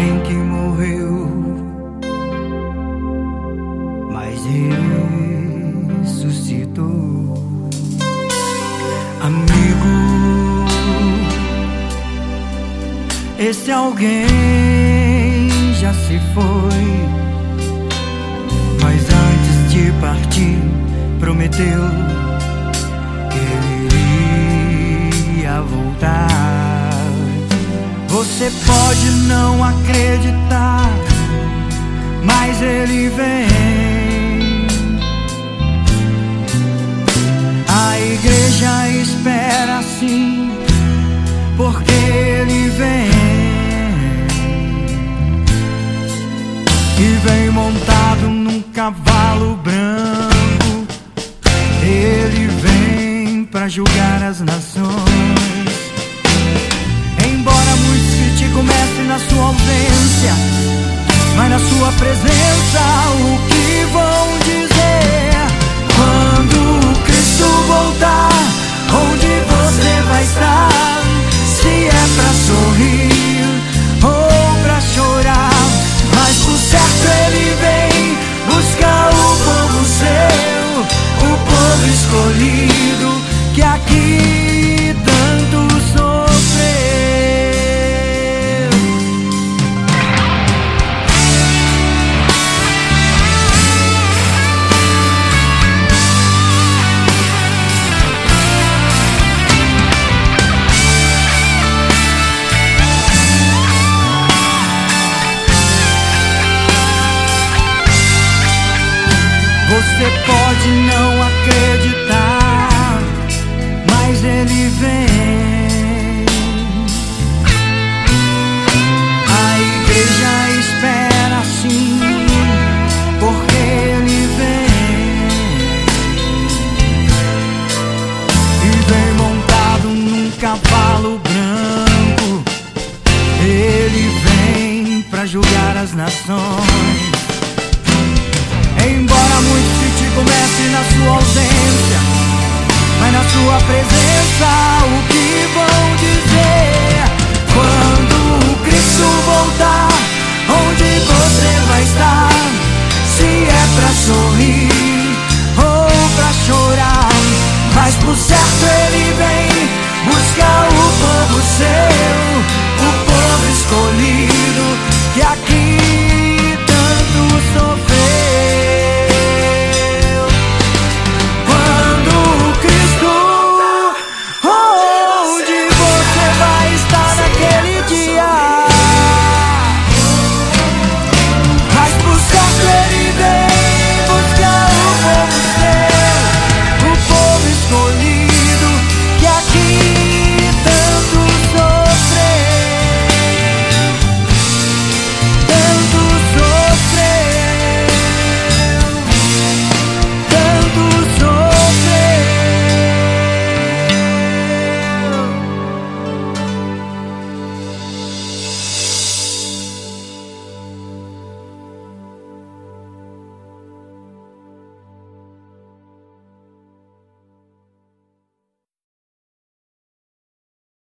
alguém que morreu, mas ressuscitou. Amigo, esse alguém já se foi, mas antes de partir prometeu que ele iria voltar. Você pode não acreditar, mas ele vem. A igreja espera sim, porque ele vem. E vem montado num cavalo branco. Ele vem pra julgar as nações. Embora muitos criticam o mestre na sua ausência, mas na sua presença o que vão dizer? Quando Cristo voltar, onde você vai estar? Se é pra sorrir ou pra chorar, mas por certo ele vem buscar o povo seu, o povo escolhido que aqui tanto sofreu. Você pode não acreditar, mas ele vem. A igreja espera sim, porque ele vem. E vem montado num cavalo branco. Ele vem pra julgar as nações. Embora muitos criticam o mestre na sua ausência, mas na sua presença o que vão dizer? Quando Cristo voltar, onde você vai estar? Se é pra sorrir ou pra chorar, mas por certo ele vem buscar o povo seu, o povo escolhido que aqui